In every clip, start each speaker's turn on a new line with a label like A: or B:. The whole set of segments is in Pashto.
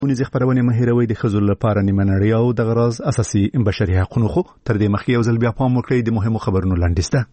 A: ونیز خبرونه مهیروي د خزل لپاره نیمه نړۍ او د غراز اساسي بشري حقوقو خو تر دې مخکې یو ځل بیا پام وکړئ د مهمو خبرونو لاندې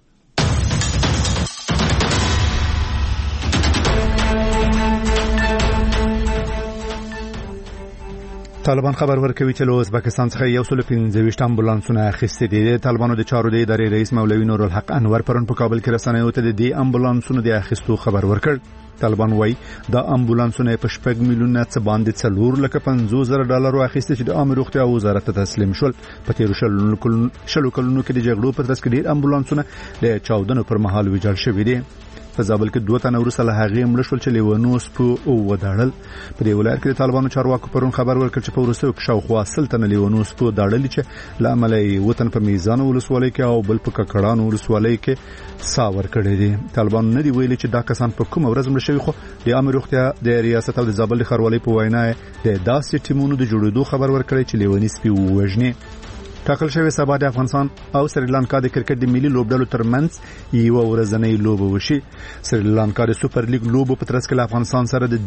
A: طالبان خبر ورکوي چې له ازبکستان څخه 115 امبولانسونه اخیستي دي. طالبانو د چارو د ادارې رئیس مولوي نور الحق انور پرون په کابل کې رسنیو ته د امبولانسونو د اخیستو خبر ورکړ. طالبان وایي دا امبولانسونه په 6 میلیونه څه باندې $450,000 اخیستي چې د عامه روغتیا وزارت ته تسلیم شول. په تیر شلو کلونو کې د جګړو په ترڅ کې ډېر امبولانسونه د چاودنو پر مهال ویجاړ شوي دي. په زابل کې 2 تنه وروسته له هغې مړه شول چې لیونوس په وداړل. په دې ولایت کې د طالبانو چارواکو پرون خبر ورکړ چې په وروستیو کې شاوخوا 100 تنه لیونوس په وداړل چې له امله یې وطن په میزان ولسوالۍ کې او بل په ککړان ولسوالۍ کې ساور کړی دي. طالبانو نه دی ویلي چې دا کسان په کومه ورځ مړه شوي، خو د عامه روغتیا د ریاست او د زابل ښاروالۍ په وینا د داسې ټیمونو د جوړېدو خبر ورکړی چې لیونی سپي ووژني. ټاکل شوی سبا د افغانستان او سریلانکا د کرکټ د ملي لوبډلو ترمنځ یو ورځنۍ لوبه وشي. سریلانکا د سوپر لیګ لوبو په ترڅ کې له افغانستان سره د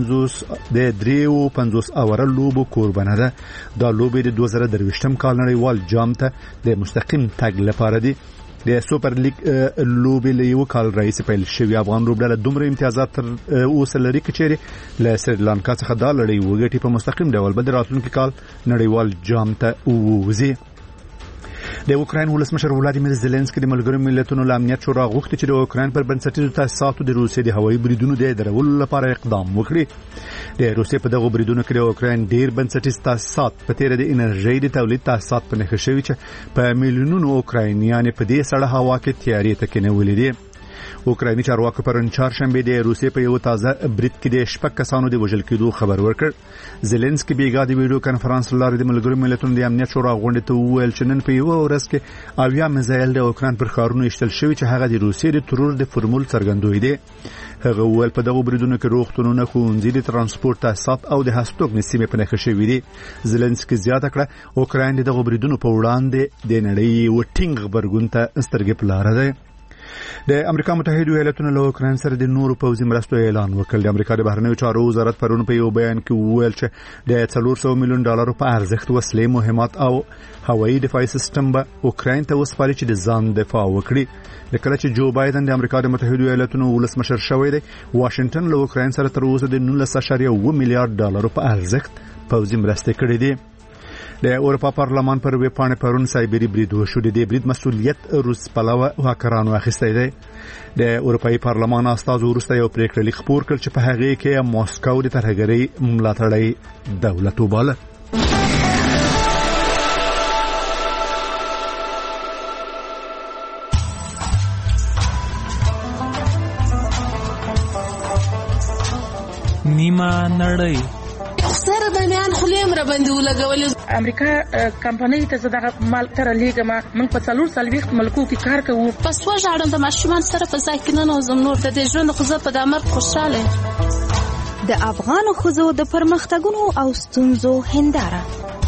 A: 53 اوره لوبو قربانه ده. دا لوبې د 2023م کال نړیوال جام ته د مستقیم تګ لپاره دي. د سوپر لیګ لوبې له یو کال راهیسې پیل شوی. افغان لوبډله دومره امتیازات تر اوسه لري چې له سریلانکا څخه دا لړۍ وګټي په مستقیم ډول به د راتلونکي کال نړیوال جام ته ووځي. د اوکراین ولسمشر ولادیمیر زيلنسکي د ملګرو ملتونو له امنیت شورا غوښتي چې د اوکراین پر بنسټیزو تاسیساتو د روسیې د هوایي بریدونو د درولو لپاره اقدام وکړي. د روسیې په دغه بریدونو کې د اوکراین ډیر بنسټیز تاسیسات په تیر د انرژي د تولید تاسیسات په نښه شوي چې په میلیونونو اوکراینیان په دې سړه هوا کې تیاری تکینولې دي. اوکرایني چارواکو پرون چهارشنبه د روسیې په یو تازه برید کې د 6 کسانو د وژل کېدو خبر ورکړ. زيلنسکي بیګا د ویډیو کانفرنس لاره د ملګرو ملتونو د امنیت شورا غونډې ته وویل چې نن په یو ورځ کې 80 میزایل د اوکراین پر ښارونو ایستل شوي چې هغه د روسیې د ترور د فرمول څرګندوي دي. هغه وویل په دغه بریدونو کې روغتونونه، ښوونځي، د ترانسپورت تاسیسات او د هستوګنې سیمې په نښه شوي دي. زيلنسکي زیاته کړه اوکراین د دغه بریدونو په وړاندې د نړۍ و ټینګ غبرګون ته سترګې په لاره ده. د امریکا متحده ایالاتونو له اوکراین سره د نورو پوځي مرستو اعلان وکړ. د امریکا د بهرنیو چارو وزارت پرون په یو بیان کې وویل چې د $400 میلیون په ارزښت وسلې، مهمات او هوایي دفاعي سیستم به اوکراین ته وسپاري چې د ځان دفاع وکړي. لکه چې جو بایدن د امریکا د متحده ایالاتونو ولسمشر شوی دی، واشنگټن له اوکراین سره تر اوسه د $19.1 میلیارډ په ارزښت پوځي مرستې کړې دي. د اروپا پارلمان پر ویب پاڼې پرون سایبری برید وشو. د دې برید مسؤلیت روس پلوه هاکرانو اخیستی دی. د اروپایي پارلمان استازو وروسته یو پریکړه لیک خپور کړ چې په هغې کې ماسکو د ترهګرۍ ملاتړی دولت وباله.
B: نیمه نړۍ
C: سره د میان خلیم را باندې ولګول.
D: امریکا کمپنۍ ته زداغه مال تر لیګما موږ په 440 ملکو کې کار کوو.
C: پس وژاړم د ماشومان سره په ځای کې نه نوزم نور د دې ژوند خو زه په دامر خوشاله.
E: د افغان ښځو د پرمختګونو او ستونزو هنداره.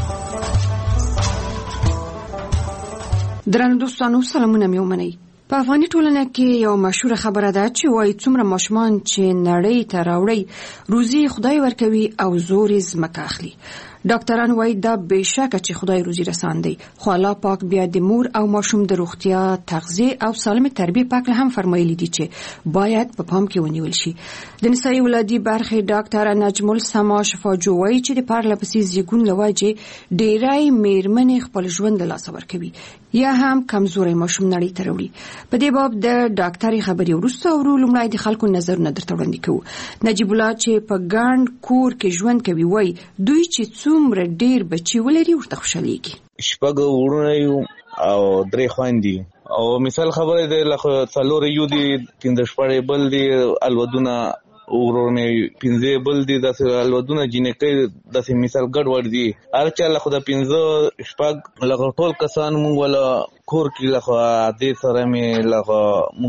F: درنو دوستانو سلامونه مې ومنئ. په افغاني ټولنه کې یو مشهور خبره ده چې وایي څومره ماشومان چې نړۍ ته راوړي روزي خدای ورکوي او زور یې ځمکه اخلي. ډاکټران وایي دا بېشکه چې خدای روزي رسان دی، خو الله پاک بیا د مور او ماشوم د روغتیا، تغذیه او سالمه تربیه پاک هم فرمایلی دي چې باید په پام کې ونیول شي. د نسایي ولادي برخې ډاکټر نجم السما شفاجو وایي چې د پارلپسې زیږون لواجه ډېرای میرمنې خپل ژوند له لاسه ورکوي یا هم کمزوري ماشوم نړۍ ته راوړي. په دې باب د ډاکټري خبري ورسته ورو لمړی د خلکو نظرونه درته وړاندې کوو. نجیب الله چې په ګاند کور کې ژوند کوي وایي دوی چې څومره ډیر بچي ولري ورته خوشاليږي.
G: شپږ وروڼه یو او درې خويندې او مثال خبره ده لکه څلور یو دي، پنځه شپږ بل دي الودونه ورونه، پنځه بل دي د الودونه جنکې د مثال ګډ ور دي. هرچا له خدای پنځه شپږ لکه ټول کسان مونږ ولا کور کې لخوا دې سره مې لخوا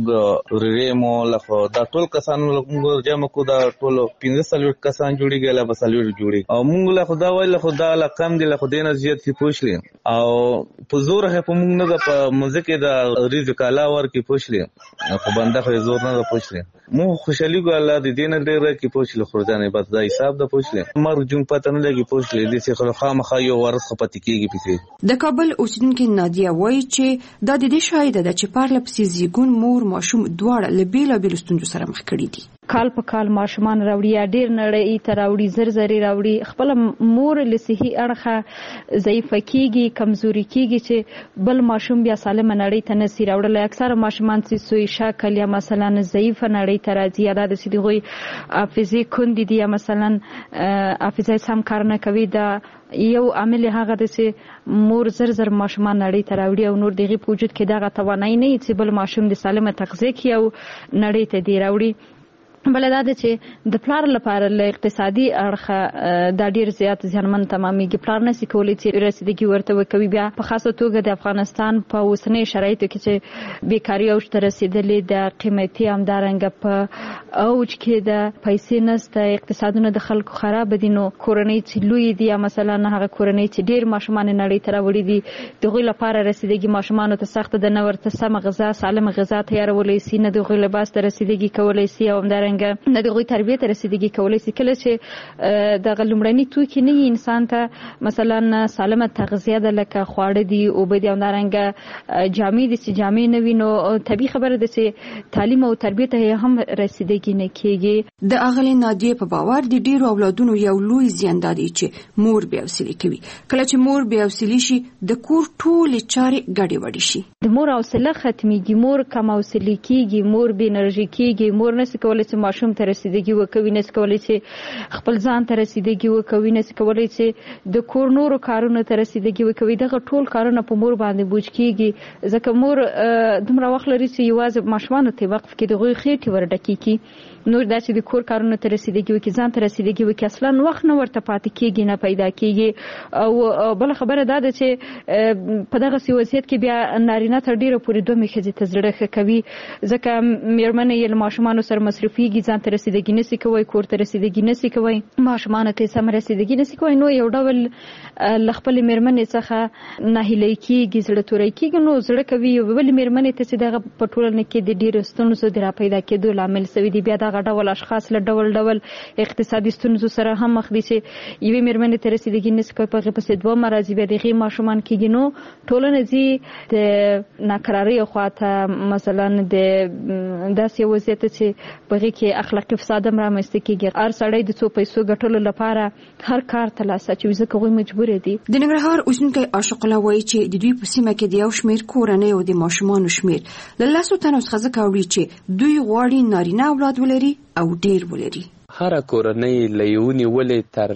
G: موږ ریمو لخوا دا ټول کسان موږ جمع کو دا ټول 15 کسان جوړیږي لا بسالو جوړي او موږ له خدا وای له خدا له کم دي له خدای نه زیات کی پوښلې او په زور هه په موږ نه په مزه کې دا رزق الله ور کی پوښلې په بنده خو زور نه پوښلې مو خوشالي ګو الله دې دین ډېر کی پوښلې خورځانه بس دا حساب د پوښلې مرګ جون پته نه لګي پوښلې دې څه خامخا یو ورس پاتې کیږي پېته
F: د کابل اوسیدونکو نادیا وایي چې د دې شاهد ده چې پارله پسې زیګون مور ماشوم دواړه له بیلابېلو ستونزو سره مخ کړي دي.
B: کال په کال ماشومان راوړي یا ډیر نړۍ ته راوړي زر راوړي خپل مور له صحي اړخه ضعیف کیږي کمزوري کیږي چې بل ماشوم بیا سالم نړۍ ته نسی راوړل. اکثر ماشومان چې سوی شکل یا مثلا ضعیف نړۍ ته راځي یا د سیدغوي حافظي کندي دي یا مثلا حافظه سم کار نه کوي دا یو عامل هغه د چې مور زر ماشومان نړۍ ته راوړي او نور دغه په وجود کې دغه توانای نه چې بل ماشوم د سالمه تغذیه کوي او نړۍ ته دی راوړي. بل دا چې د پلار لپاره له اقتصادي اړخه د ډیر زیات ځانمن تمامېږي. پلار نشي کولی چې رسیدګي ورته وکوي. بیا په خاصه توګه د افغانستان په اوسنۍ شرایطو کې چې بیکاری اوج ته رسیدلې د قیمتي همدارنګه په اوج کې د پیسې نسته اقتصادونه د خلکو خراب دي نو کورنۍ چې لوی دي یا مثلا هغه کورنۍ چې ډیر ماشومان نړۍ ته راوړي دي دغه لپاره رسیدګي ماشومان ته سخت د نورته سم غذا سالم غذا تیارولای شي نه دغه لباس ته رسیدګي کولای شي او نه دغه تربیت رسیدګي کولای شي. کله چې د غلمړنی توکي نه انسان ته مثلا سالمه تغذیه د لکه خواړه دي او به د اندارنګ جامې دي چې جامې نه وینو طبيعي خبره ده چې تعلیم او تربیت هم رسیدګي نه کیږي.
F: د اغلی نادیه په باور د ډیرو اولادونو یو لوی زیان دی چې مور بیا وسیله کوي. کله چې مور بیا وسیله شي د کور ټول چارې ګډې وډې شي.
B: د مور حوصله ختميږي. مور کم حوصله کیږي. مور بې انرژي کیږي. مور نشي کولای چې ماشوم ته رسیدګي وکوي. نشي کولای چې خپل ځان ته رسیدګي وکوي. نشي کولای چې د کور نورو کارونو ته رسیدګي وکوي. دغه ټول کارونه په مور باندې بوج کیږي ځکه مور دومره وخت لري چې یوازې ماشومان ته وقف کې دغه خېټي ورډکی کی نور دا چې د کور کارونو ته رسیدګي وکي ځان ته رسیدګي وکي اصلا وخت نه ورته پاتې کیږي نه پیدا کیږي. او بل خبره دا ده چې په دغه وضعیت کې بیا نارینه تر ډیره پورې دوه میخه ته زړه کوي ځکه میرمنې یې ماشومان سره مصرفيږي ځان ته رسیدګي نسی کوي کور ته رسیدګي نسی کوي ماشومان ته سم رسیدګي نسی کوي نو یو ډول لخپل میرمنې څخه نه هلي کیږي زړه توري کیږي نو زړه کوي بل میرمنې ته چې دغه پټولنه کې د ډیرو ستونزو د را پیدا کېدو لامل سوي دي. بیا دغه ډول اشخاص له ډول اقتصادي ستونزو سره هم مخ دي چې یوې میرمنې ته رسیدګي نسی کوي په پسې دوه مرزي بیا دغه ماشومان کېږي نو ټولنه دي د ناکراری خواته مثلا د داسې وضعیت چې په کې اخلاقي فساد هم رامنځته کیږي. هر سړی د څو پیسو ګټلو لپاره هر کار ته لاس اچوي ځکه هغوی مجبور دي.
F: د ننګرهار اوسیدونکی عاشق الله وایي چې د دوی په سیمه کې د یو شمېر کورنۍ او د ماشومانو شمېر له 10 تنو څخه ځکه وړي چې دوی غواړي نارینه اولاد ولري او ډیر ولري.
H: هر کورنۍ لیونی ولې تر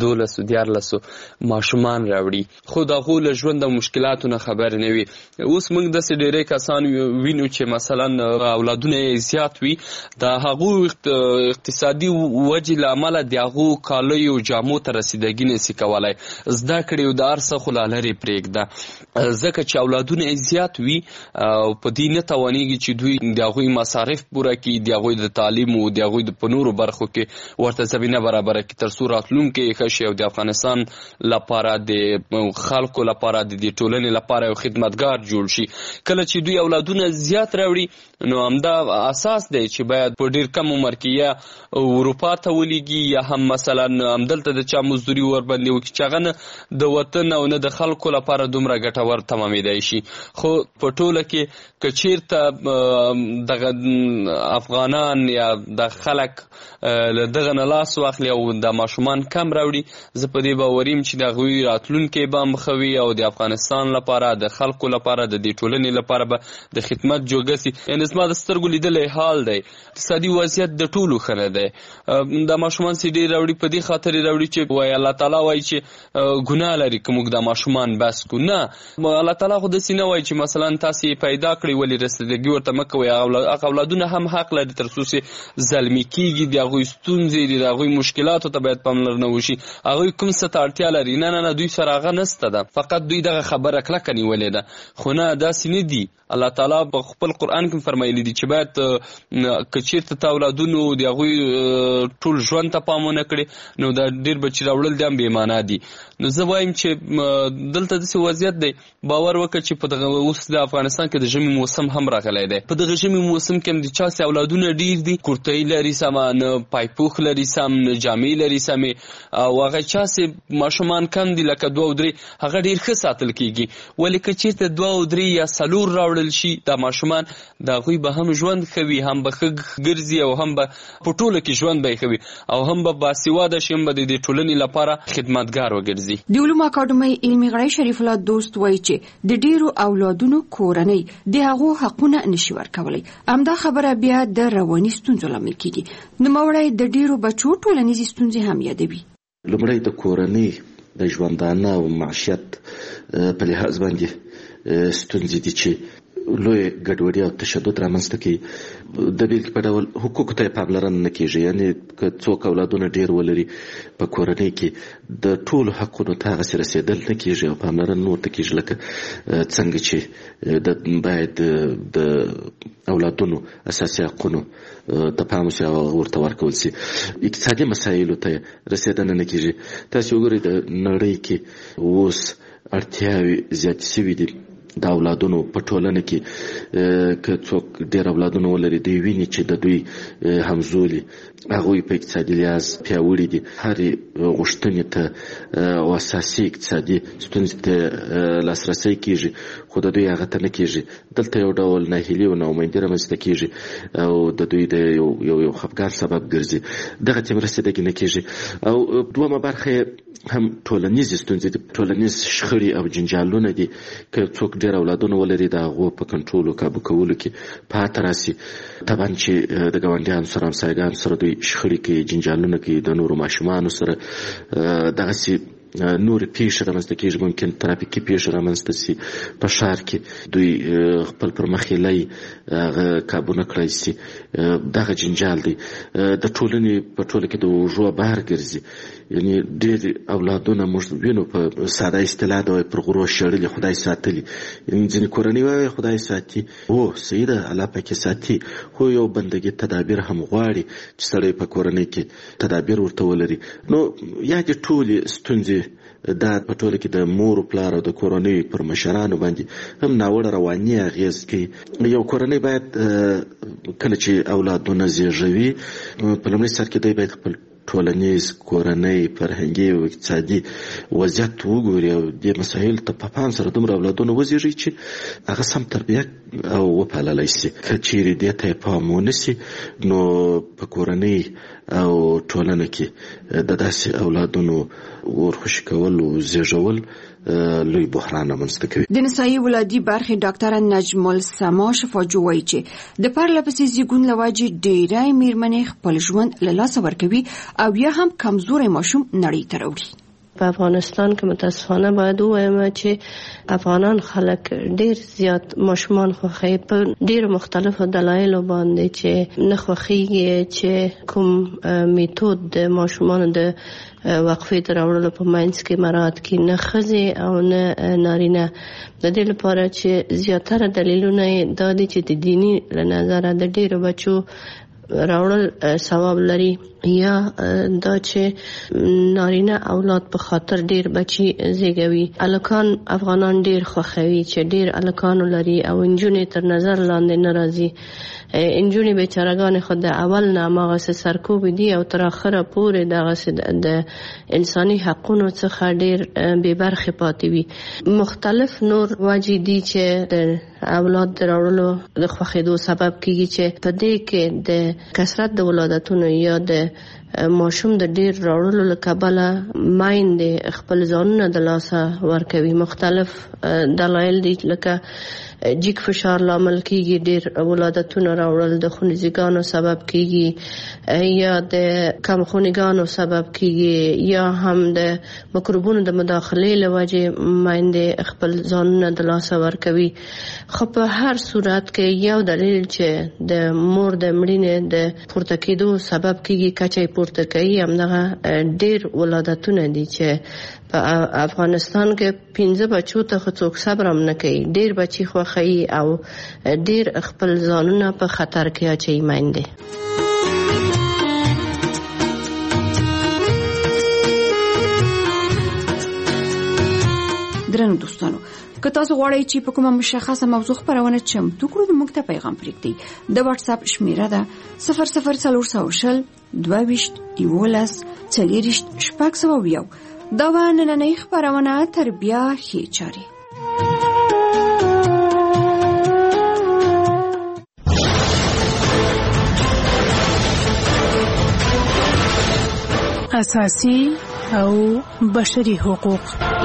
H: 12 ماشومان راوړي خو دا غو له ژوند او مشکلاتو نه خبر نه وي. اوس موږ د ډېرې کسان وینو چې مثلا اولادونه زیات وي د هغو اقتصادي وجې له امله د هغو کالیو جامو ته رسیدګي نشي کولای. زده کړې او د هر څه خو لا لرې پرېږده ځکه چې اولادونه زیات وي او په دې نه توانېږي چې دوی د هغوی مصارف پوره کړي د هغوی د تعلیم او د هغوی په نورو برخو کې ورته زمینه برابره کړي تر څو راتلونکي ښه شي او د افغانستان لپاره د خلکو لپاره د ټولنې لپاره یو خدمتګار جوړ شي. کله چې دوی اولادونه زیات راوړي نو همدا اساس دی چې باید په ډیر کم عمر کې یا اروپا ته ولیږي یا هم مثلا همدلته د چا مزدوري ورباندې وکړي چې هغه نه د وطن او نه د خلکو لپاره دومره ګټور تمامېدای شي. خو په ټوله کې که چیرته دغه افغانان یا د خلک دغه نه لاس واخلي او د ماشومان کم راوړي زه په دې باوریم چې د هغوی راتلونکی به هم ښه وي او د افغانستان لپاره د خلکو لپاره د دې ټولنې لپاره به د خدمت جوګه سي. یعنې زما د سترګو لیدلی حال دی اقتصادي وضعیت د ټولو ښه نه دی. د ماشومان چې ډېر راوړي په دې خاطر یې راوړي چې وایي الله تعالی وایي چې ګناه لري که موږ د ماشومان بس کړو. نه الله تعالی خو داسې نه وایي چې مثلا تاسې یې پیدا کړئ ولې رسیدګي ورته مه کوئ. هغه اولادونه هم حق لري تر څو چې زلمي کېږي د هغوی ستونزې دي د هغوی مشکلاتو ته باید پاملرنه وشي. هغوی کوم څه ته اړتیا لري نه دوی سره هغه نسته ده، فقط دوی دغه خبره کلکه نیولې ده. خو نه داسې نه دي. الله تعالی په خپل قرآن کې فرمایلی دي چې باید که چېرته ته اولادونو د هغوی ټول ژوند ته پام ونه کړې نو دا ډېر بچي راوړل دي هم بې معنا دي. نو زه وایم چې دلته داسې وضعیت دی، باور وکړه چې په دغه اوس د افغانستان کې د ژمي موسم هم راغلی دی. په دغه ژمي موسم کې هم د چا سې اولادونه ډېر دي، کورتۍ لري سمه، نه پایپوښ لري سم، نه جامې لري سمې، او هغه چا سې ماشومان کم دي لکه 2 او 3 هغه ډېر ښه ساتل کېږي. ولې که چېرته 2 او 3 یا 4 راوړل شي دا ماشومان، د هغوی به هم ژوند ښه وي، هم به ښه ګرځي او هم به په ټوله کې ژوند به یې ښه وي او هم به باسواده شي، هم به د ټولنې لپاره خدمتګار وګرځي.
F: د علومو اکاډمۍ علمي غړی شریف الله دوست وایي چې د ډیرو اولادونو کورنۍ د هغو حقونه نشي ورکولی. همدا خبره بیا د رواني ستونزو لامل کېږي. نوموړی د ډیرو بچو ټولنیزې ستونزې هم یادوي.
I: لومړی د کورنۍ د ژوندانه او معیشت په لحاظ باندې ستونزې دي چې لوی ګډوډي او تشدد رامنځته کوي. د بیلګې په ډول حقوقو ته پاملرنه نه کېږي، یعنې که څوک اولادونه ډېر ولري په کورنۍ کې د ټولو حقونو ته هغسې رسېدل نه کېږي او پاملرنه نه ورته کېږي لکه څنګه چې باید د اولادونو اساسي حقونو ته پام وشي او ورته ورکول شي. اقتصادي مسایلو ته رسېدنه نه کېږي. تاسې وګورئ د نړۍ کې اوس اړتیاوې زیاتې شوي دي د اولادونو په ټولنه کې. که څوک ډېر اولادونه ولري دوی ویني چې د دوی همزولي هغوی په اقتصادي لحاظ پیاوړي دي، هرې غوښتنې ته او اساسي اقتصادي ستونزې ته لاسرسی کېږي، خو د دوی هغه ته نه کېږي. دلته یو ډول ناهیلي او ناامیدي رامنځته کېږي او د دوی د یو خفګان سبب ګرځي. دغه ته رسېدګي نه کېږي. او دومه برخه هم ټولنیزې ستونزې دي، ټولنیز شخړې او جنجالونه دي. که څوک ډېر اولادونه ولري د هغو په کنټرول او کابو کولو کې پاته راسي. طبعا چې د ګاونډیانو سره همسایګانو سره دوی شخړې کوي، جنجالونه کوي، د نورو ماشومانو سره دغسې نورې پیښې رامنځته کېږي. ممکن ترافیکي پیښې رامنځته شي په ښار کې، دوی خپل پر مخ یې لای هغه کابو نه کړی شي. دغه جنجال دی د ټولنې په ټوله کې د اوږو بار ګرځي. یعنې ډېر اولادونه موږ وینو په ساده اصطلاح د پر غرو شړلي خدای ساتلي. یعنې ځینې کورنۍ وایي خدای ساتي، هو صحیح ده، الله پاکې ساتي، خو یو بندګي تدابیر هم غواړي چې سړی په کورنۍ کې تدابیر ورته ولري. نو یا دې ټولې ستونزې دا په ټوله کې د مور او پلار او د کورنۍ پر مشرانو باندې هم ناوړه رواني اغېز کوي. یو کورنۍ باید کله چې اولادونه زیږوي په لومړي سر کې دوی باید خپل ټولنیز، کورنۍ، فرهنګي او اقتصادي وضعیت وګوري او دې مسایلو ته په پام سره دومره اولادونه وزېږي چې هغه سم تربیه او وپاللی شي. که چیرې دې ته یې پام ونه شي نو په کورنۍ او ټولنه کې د داسې اولادونو ورخوشي کول او زیږول لوی بحران رامنځته کوي.
F: د نسایي ولادي برخې ډاکټره نجم السما شفاجو وایي چې د پرله پسې زیږون له وجې ډېری مېرمنې خپل ژوند له لاسه ورکوي او یا هم کمزوری ماشوم نړۍ ته راوړي.
J: په افغانستان کې متاسفانه باید ووایم چې افغانان خلک ډیر زیات ماشومان خوښوي په ډیرو مختلفو دلایلو باندې چې نه خوښیږي چې کوم میتود د ماشومانو د وقفې تر راوړلو په منځ کې مراعات کړي، نه ښځې او نه نارینه. د دې لپاره چې زیاتره دلیلونه دا دي چې د دیني له نظره د ډیرو بچو راوړل ثواب لري، یا دا چې نارینه اولاد په خاطر ډیر بچي زیږوي. الکان افغانان ډیر خوښوي چې ډیر الکانو لري او انجونې تر نظر لاندې نه راځي. انجونې بیچارهګانې خو د اول نه هماغسې سرکوب دي او تر اخره پورې دغسې د انساني حقونو څخه ډیر بې برخې پاتې وي. مختلف نور وجې دي چې د اولاد د راوړلو د خوښېدو سبب کېږي چې په دې کې د کثرت د ولادتونو یا د ماشوم د ډیر راوړلو له کبله میندې خپل ځانونه د لاسه ورکوي. مختلف دلایل دي لکه جګ فشار لامل کیږي، ډیر ولادتونه راوړل د خونریزګانو سبب کیږي یا د کم خونګانو سبب کیږي یا هم د مکروبونو د مداخلې لوجه مایندې خپل ځانونه د لاس ورکوي. خو په هر صورت کې یو دلیل چې د مور د مړینې د پورته کېدو سبب کیږي کچې پورته کوي همدغه ډیر ولادتونه دي چې په افغانستان کې 15 بچو ته څوک صبر هم نه کوي، ډیر بچي خوښي او ډیر خپل ځانونه په خطر کې اچي مایندې.
F: درنو دوستانو، که تاسو غواړئ چې په کومه مشخصه موضوع خبرونه چمتو کړو نو موږ ته پیغام پرېږدئ. د واتس اپ شمیره ده 00420 22 11 40 600. دا و نننۍ خبرونه تر بیا ښې چارې.
K: اساسي او بشري حقوق.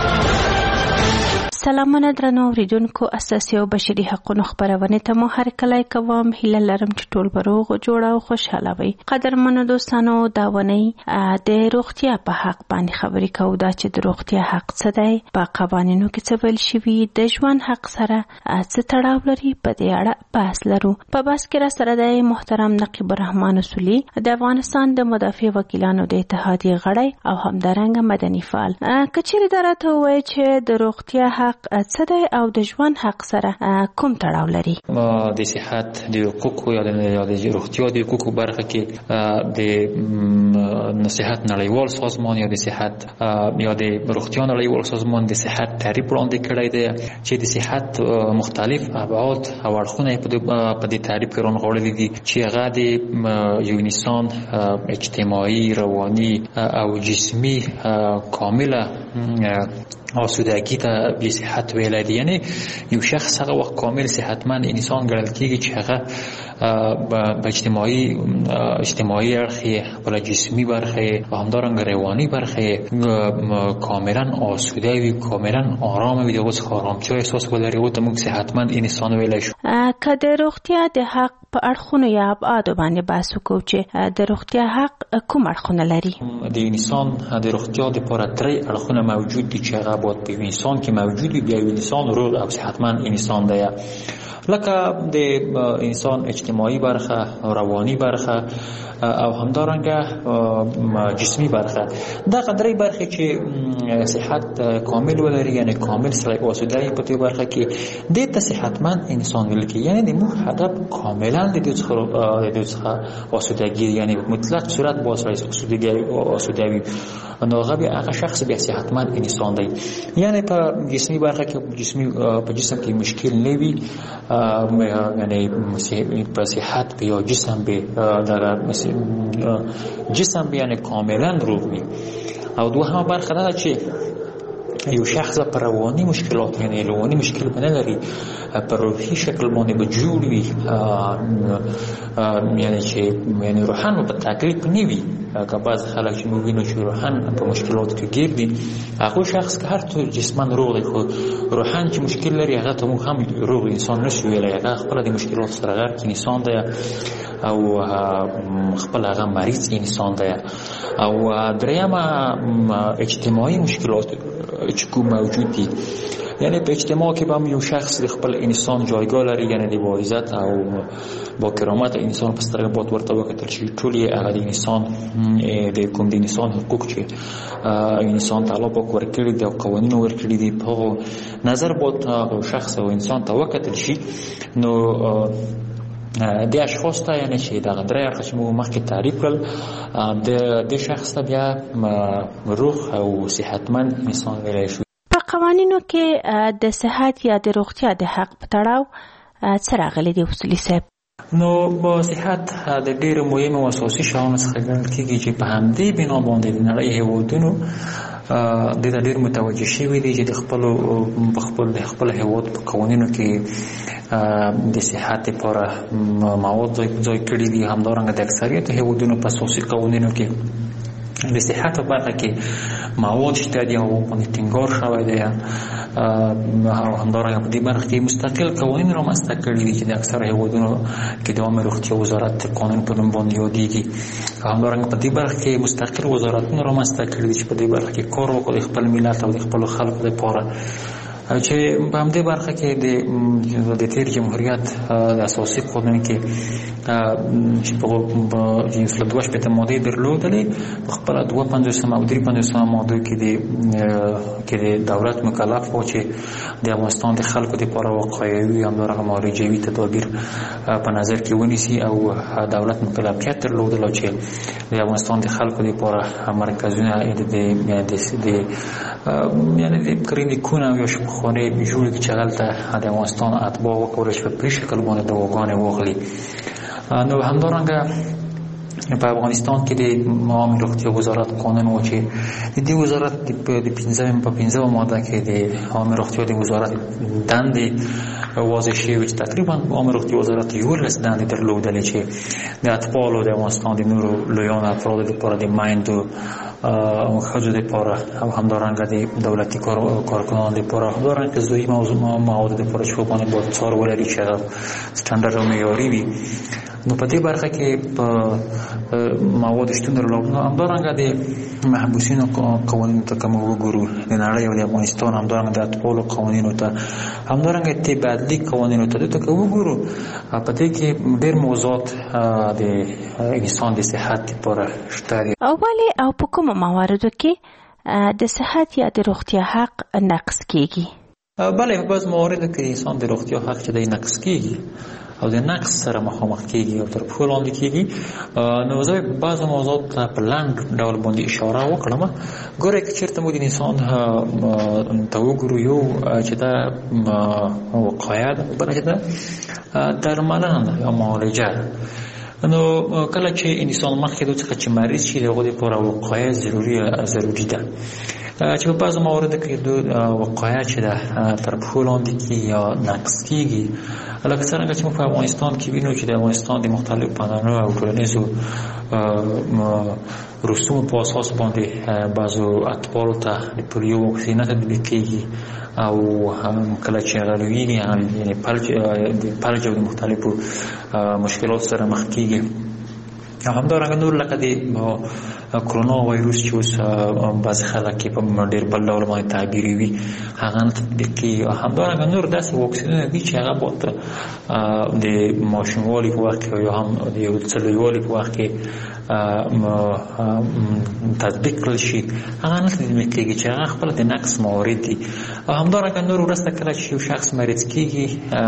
L: سلامونه درنو اوریدونکو، اساسي او بشري حقوقو خبرونه ته مو هر کله کوم هیله لرم چې ټول بروغ جوړ او خوشاله وي. قدرمنو دوستانو، دا ونی د روغتیا په حق باندې خبرې کوو. دا چې د روغتیا حق څه دی، په قوانینو کې څه ویل شوي، د ژوند حق سره څه تړاو لري، په دې اړه بحث لرو. په بحث کې را سره د محترم نقیب الرحمن اصولي د افغانستان د مدافع وکیلانو د اتحادیې غړی او همدارنګه مدني فعال. کچېرې درته وایي چې د روغتیا حق څه دی او د ژوند حق سره کوم تړاو لري.
M: د صحت د حقوقو یا د روغتیا د حقوقو برخه کې د صحت نړیوال سازمان یا د صحت یا د روغتیا نړیوال سازمان د صحت تعریف وړاندې کړی دی چې د صحت مختلف ابعاد او اړخونه په دې تعریف کې رانغاړلي دي چې هغه د یو انسان اجتماعي، رواني او جسمي کامله آسودگی ته به صحت ویل دي. یعنی یو شخص هغه وخت کامل صحتمند انسان ګڼل کیږي چې هغه په اجتماعي اړخ، په جسمي برخه او همدارنګه رواني برخه کاملا آسوده وي، کاملا آرام وي، دغه آرامتیا احساس ولري او ته موږ صحتمند انسان ویل شو.
L: که د روغتیا د حق په اړخونو یا ابعادو باندې بحث وکړو چې د روغتیا حق کوم اړخونه لري.
M: د انسان د روغتیا لپاره درې اړخونه موجود دي چې هغه باید په انسان کې موجود وي. بیا یو انسان روغ او صحتمند انسان دی، لکه د انسان اجتماعي برخه، رواني برخه او همدارنګه جسمي برخه. دا درې برخه چې صحت کامل ولري، یعنی کامل سره آسوده په دې برخه کې د صحتمند انسان ویل کی. یعنی د مو هدف کاملا د دې څخه آسودگی، یعنی مطلق صورت با آسوده وي، نو هغه شخص به صحتمند انسان دی. یعنی په جسمي برخه کې په جسم کې مشکل نه وي، یعنی په صحت به یا جسم به یعنی کاملا روغ وي. او دوهمه برخه دا چې یو شخص پر رواني مشکلات، یعنی رواني مشکل نه لري، پر روحي شکل باندې به جوړ وي، یعنی چې یعنی روحان په تکلیف نه وي. که بعض خلک چې موږ وینو چې روحان په مشکلات کې ګیر دي، هغه شخص که هر څو جسمن روغ دی خو روحان چې مشکل لري، هغه ته موږ هم روغ انسان نشو ویلی. هغه خپل د مشکلات سره غرق انسان دی او خپل هغه مریض انسان دی. او درېیمه اجتماعي مشکلات چې کوم موجود دي، یعنی په اجتماع کې به هم یو شخص خپل انسان جایگاه لري، یعنی د با عزت او با کرامت انسان په سترګه باید ورته وکتل شي. ټول هغه د انسان د کوم د انسان حقوق چې انسان ته الله پاک ورکړي دي او قوانینو ورکړي دي، په نظر باید هغه شخص او انسان ته وکتل شي. نو د اشخاص ته، یعنی چې دغه درې اړخ چې موږ مخکې تعریف کړل، د شخص ته بیا روغ او صحتمند انسان ویلی شو.
L: په قوانینو کې د صحت یا د روغتیا د حق په تړاو څه راغلي دي اصولي صاحب؟
M: نو با صحت د ډېرو مهمو او اساسي شیانو څخه ګڼل کېږي چې په همدې بنا باندې د نړۍ هېوادونو د ډېر متوجه شوي دي چې د خپل هېواد په قوانینو کې د صحت لپاره مواد ځای کړي دي. همدارنګه د اکثریت هېوادونو په اساسي قوانینو کې د صحت په برخه کې مواد شته دي او باندې ټینګار شوی دی او همدارنګه په دې برخه کې مستقل قوانین رامنځته کړي دي چې د اکثره هیوادونو کې د عامه روغتیا وزارت قانون په نوم باندې یادېږي. همدارنګه په دې برخه کې مستقل وزارتونه رامنځته کړي دي چې په دې برخه کې کار وکړي خپل ملت او د خپل خلکو لپاره چې په همدې برخه کې د تیر جمهوریت د اساسي قانون کې چې په 2 ماده درلودلې په خپل 52 او 53 ماده کې د دولت مکلف و چې د افغانستان د خلکو لپاره واقعي همدارنګه معالجوي تدابیر په نظر کې ونیسي او دولت مکلفیت درلودل چې د افغانستان د خلکو لپاره مرکزونه یعنی د کلینیکونه یا شفاخانې جوړ کړي چې هلته د افغانستان اتباع وکولای شي په شکل باندې دواګانې واخلي. نو همدارنګه په افغانستان کې د عامه روغتیا وزارت قانون و چې د دې وزارت د 15 ماده کې د عامه روغتیا د وزارت دندې واضح شوي چې تقریبا عامه روغتیا وزارت 11 دندې درلودلې چې د اتباعو د افغانستان د نورو لویانو افرادو لپاره د میندو او ښځو لپاره او همدارنګه د دولتي کارکنانو لپاره همدارنګه غذایي مواد لپاره چې باندې باید څار ولري چې سټانډرډ او معیاري وي. نو په دې برخه کې په مواد شتون درلود. نو همدارنګه د محبوسینو قوانینو ته کوم وګورو د نړۍ او د افغانستان همدارنګه د اطفالو قوانینو ته همدارنګه تبادلي قوانینو ته وګورو په دې کې ډېر موضوعات د انسان د صحت لپاره شته.
L: ولې او په کومو مواردو کې د صحت یا د روغتیا حق نقض کیږي؟
M: بله په بعض مواردو کې د انسان د روغتیا حق چې دی نقض کیږي او د نقص سره مخامخ کیږي او تر پښو لاندې کیږي. نو زه بعض موضوعات په لاندې ډول باندې اشاره وکړم. ګوره که چېرته موږ د انسان ته وګورو یو چې دا وقایه ده بله چې دا درملنه ده یا معالجه. نو کله چې انسان مخکې د څخه چې مریض شي د هغو لپاره وقایه ضروري ده چې په بعضو مواردو کې د وقایه چې ده تر پښو لاندې کیږي یا نقص کیږي. لکه څرنګه چې موږ په افغانستان کې وینو چې د افغانستان د مختلفو پانانو او ټولنیزو رسومو په اساس باندې بعضو اتباعو ته د پولیو واکسینه تطبیق کیږي او کله چې هغه لویږي یعنې فلج او د مختلفو مشکلاتو سره مخ کیږي. همدارنګه نور لکه د کرونا وایروس چې اوس بعضې خلک یې په ډېر بل ډول باندې تعبیري وي هغه نه تطبیق کېږي. همدارنګه نور داسې واکسینونه دي چې هغه باید د ماشوموالي په وخت کې یا هم د یو څه لویوالي په وخت کې تطبیق کړل شي هغه نه تطبیق کېږي چې هغه خپله د نقص موارد دي. همدارنګه نور وروسته کله چې یو شخص مریض کېږي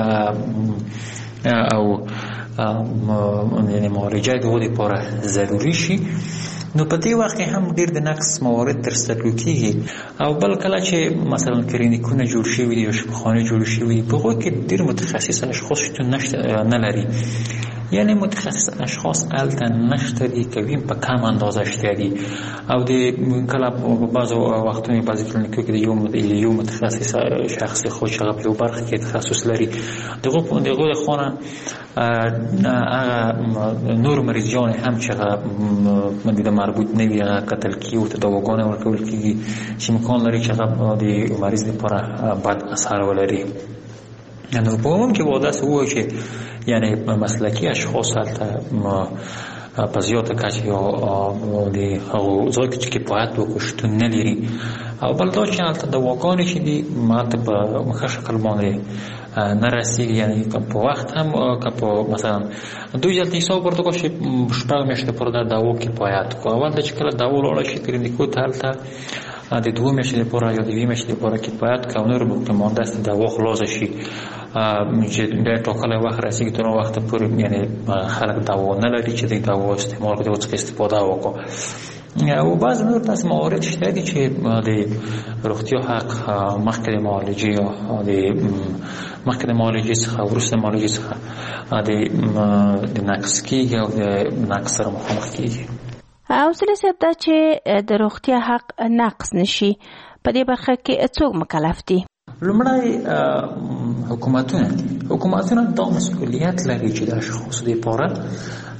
M: او یعنې معالجه د هغو دپاره ضروري شي نو په دې وخت کې هم ډېر د نقص موارد ترسره کېږي. او بل کله چې مثلا کلینیکونه جوړ شوي دي یا شفاخانې جوړې شوي دي په هغو کې ډېر متخصص اشخاص شتون نه لري یعنی متخصص اشخاص هلته نشته دي که ویم په کم اندازه شته دي او د کله په بعضو وختونو بعضې کلینیکو کې د یو متخصص شخص خو چې هغه په یو برخه کې تخصص لري د هغو د خوا نه هغه نور مریضیان هم چې هغه د مربوط نه وي هغه کتل کېږي ورته دواګانې ورکول کېږي چې امکان لري چې هغه د مریض لپاره بد اثر ولري. نو په عموم کې باید داسې ووایو چې یعنی مسلکي اشخاص هلته په زیاته کچه یا د هغو ځای کې چې کفایت وکړو شتون نه لري. او بل دا چې هلته دواګانې چې دي ماته په ښه شکل باندې نه رسېږي یعنې په وخت هم که په مثلا دوی دلته حساب ورته کړو چې 6 میاشتې لپاره دا دوا کفایت وکړو. اول ته چې کله دوا ولاړه شي کلینیکو ته هلته د 2 میاشتې لپاره یا د 2 میاشتې لپاره کفایت کوي او نور به مانده است دوا خلاصه شي چې بیا ټاکلی وخت رسېږي تر هغه وخته پورې یعنې خلک دوا نه لري چې د دوا استعمال کړي د هغو څخه استفاده وکړو. او بعض نور داسې موارد شته دي چې د روغتیا حق مخکې د معالجې یا مخکې د معالجې څخه وروسته د معالجې څخه د نقص کېږي او د نقص سره مخامخ کېږي.
L: اوسلی صاحب دا چې د روغتیا حق نقص نشي په دې برخه کې څوک مکلف دي؟
M: لومړی حکومتونه دا مسئولیت لري چې د اشخاصو لپاره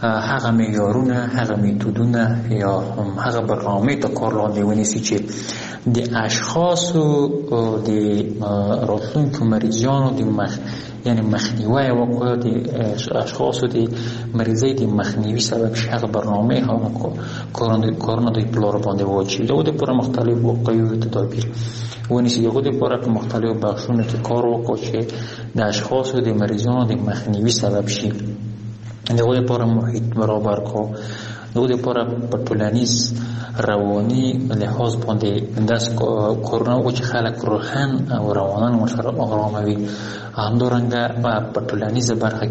M: هغه معیارونه، هغه میتودونه یا هغه برنامه ته کار لاندې ونیسي چې د اشخاصو د راتلونکو مریضانو یعنی مخنیوی وکړي، د اشخاصو د مریضۍ د مخنیوي سبب شي. هغه برنامه هم کارونه دوی په لاره باندې واچوي. د هغو دپاره مختلف وقایوي تدابیر ونیسي. د هغو دپاره په مختلفو بخشونو کې کار وکړو چې د اشخاصو د مریضانو د مخنیوي سبب شي. د هغو دپاره محیط برابر کړو. د هغو دپاره په ټولنیز رواني لحاظ باندې داسې کارونه وکړو چې خلک روحاً او رواناً ورسره ارامه وي. همدارنګه په ټولنیزه برخه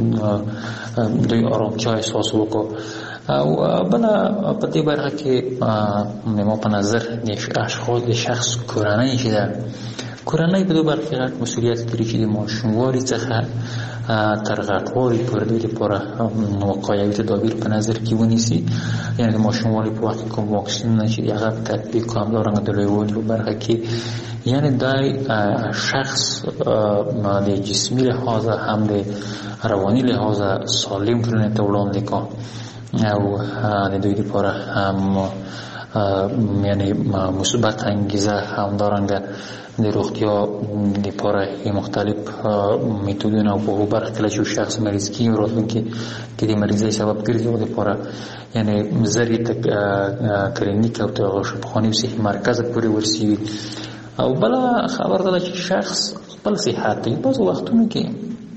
M: کې دوی ارامتیا احساس وکړو. او بله په دې برخه کې ما په نظر د اشخاص د شخص کورنۍ چې ده، کورنۍ په دې برخه کې غټ مسؤلیت لري چې د ماشوموالي څخه تر غټوالي پورې دوی لپاره وقایوي تدابیر په نظر کې ونیسي. یعنې د ماشوموالي په وخت کې کوم واکسینونه چې هغه تطبیق کړي، همدارنګه د لویوالي په برخه کې یعنی دای شخص د جسمی لحاظه هم د رواني لحاظه سالم ټولنې ته وړاندې کړي او د دوی لپاره هم یعنی مثبت انگیزه، همدارنګه د روغتیا لپاره مختلف میتودونه او په برخه کې چې شخص مریض کیږي او راتلونکي کې د مریضۍ سبب ګرځي او لپاره یعنی زری کلینیک او شفاخانه او صحي مرکز پورې ورسي. او بله خبر ده چې شخص خپل صحت دی. بعض وختونو کې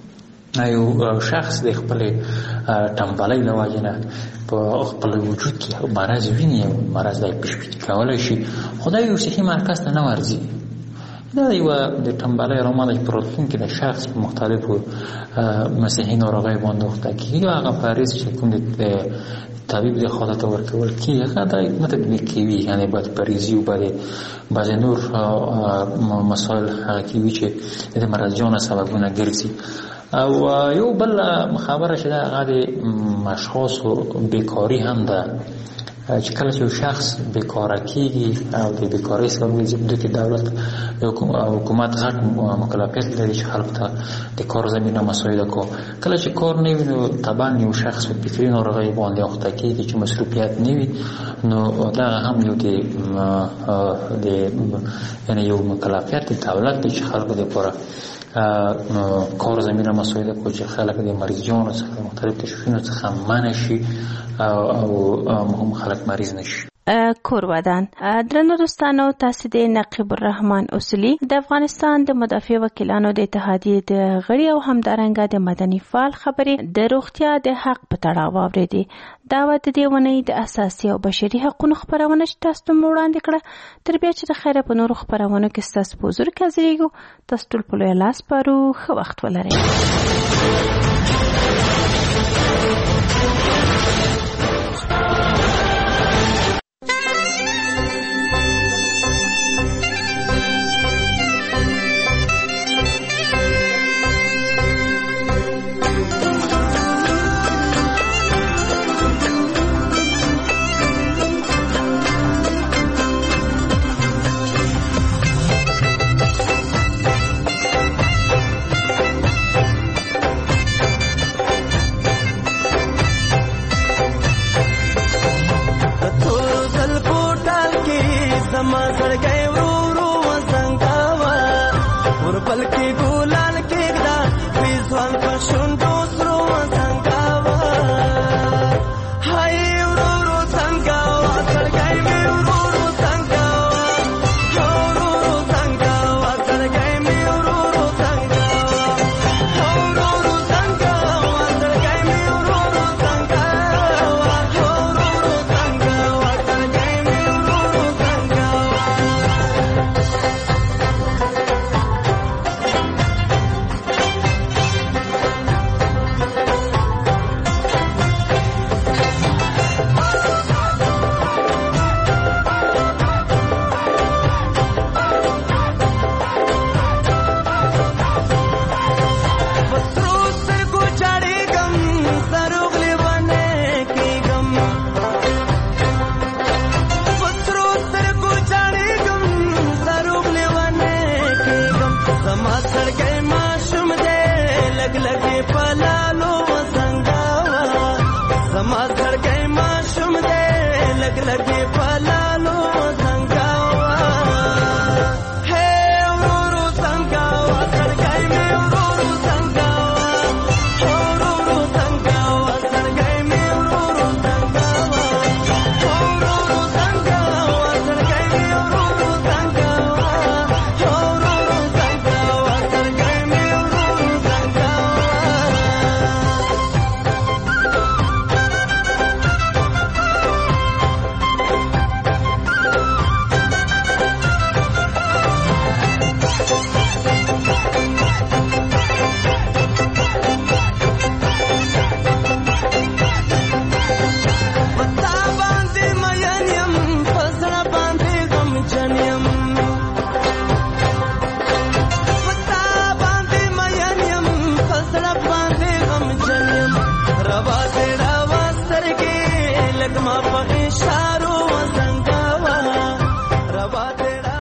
M: یو شخص د خپل ټمبلۍ له وجې نه په خپل وجود کې مرض ویني او مرض دی پیشبیني کولی شي، خو دا یو صحي مرکز ته نه ورځي. دا یوه د ټمبلۍ رامنځته چې په راتلونکي د شخص په مختلفو صحي ناروغیو باندې اخته کېږي. هغه پریز چې کوم د طبیب د خوا ته ورکول کېږي هغه دا نه تطبیق کوي، یعنې باید پریزي او بعضې نور مسایل هغه کوي چې د مرضیانو سببونه ګرځي. او یو بل خبره چې ده هغه د اشخاصو بیکاري هم ده. چې کله چې یو شخص بیکاره کېږي او د بیکارۍ سبب ګرځي، په دوی کې دولت او حکومت غټ مکلفیت لري چې خلکو ته د کار زمینه مساعده کړو. کله چې کار نه وي نو طبعا یو شخص په فکري ناروغۍ باندې اخته کېږي چې مصروفیت نه وي، نو دغه هم یو د یعنې یو مکلفیت د دولت دی چې خلکو دپاره کار زمینه مساعده کړو چې خلک د مریضیانو څخه مختلف تشخیصونو څخه منع شي او هم خلک مریض نشي.
L: کورودان درنو دوستانو، تاسو د نقیب الرحمن اصولي د افغانستان د مدافع وکیلانو د اتحادیې د غړي او همدارنګه د مدني فعال خبرې د روغتیا د حق په تړاو واورېدې. دا د دې ونې د اساسي او بشري حقوقو خبرونه چې تاسو ته وړاندې کړه. تر بیا چې د خیره په نورو خبرونو کې ستاسو په حضور کې حاضرېږو. تاسو ټول په لوی لاس پارو. ښه وخت ولرئ.